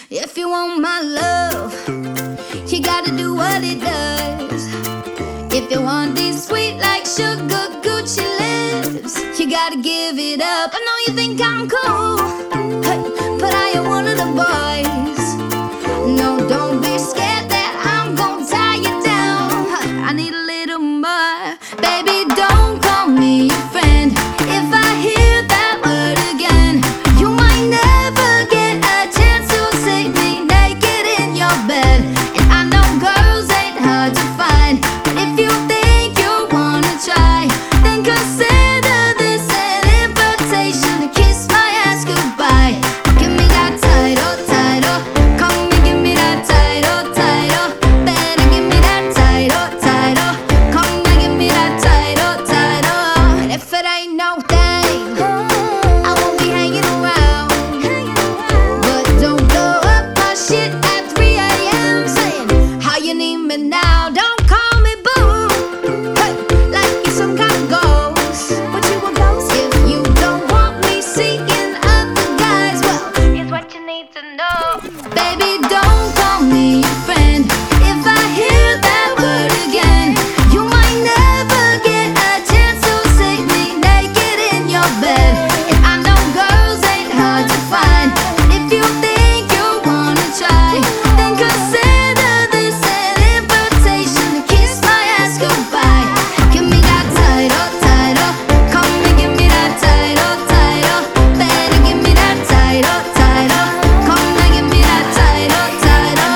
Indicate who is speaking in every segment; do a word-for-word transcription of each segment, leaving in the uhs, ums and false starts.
Speaker 1: If you want my love, you gotta do what it does. If you want these sweet like sugar Gucci lips, you gotta give it up. I know you think I'm cool, hey, but I am one of the boys. No, don't be scared that I'm gonna tie you down. I need a little more. Baby, don't call me your friend. If I hear that word again, you might never get a chance to see me naked in your bed. And I know girls ain't hard to find, but if you think you wanna try, then consider this an invitation to kiss my ass goodbye. Give me that title, title. Come and give me that title, title. Better give me that title, title. Come and give me that title, title. And if it ain't no thing, I won't be hanging around. But don't blow up my shit at three a m saying how you need me now. Don't call me boo, hey, like you're some kind of ghost. But you a ghost if you don't want me seeking other guys. Well, here's what you need to know. Baby, don't call me your friend. If I hear that word again, you might never get a chance to see me naked in your bed. And I know girls ain't hard to find, but if you think you wanna try, then consider this an invitation to kiss my ass goodbye. Give me that title, title. Come and give me that title, title. Better give me that title, title. Come and give me that title, title.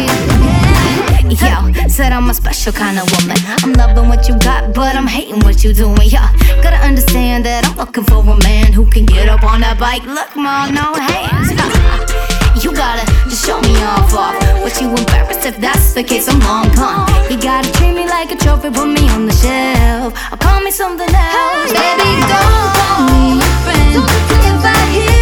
Speaker 1: Yo, said I'm a special kind of woman. I'm loving what you got, but I'm hating what you doing. Yeah, gotta understand that I'm looking for a man who can get up on that bike. Look, mom, no hands. You gotta just show me off off. But you embarrassed if that's the case, I'm long gone. You gotta treat me like a trophy, put me on the shelf, or call me something else. Baby, don't call me your friend. If I hear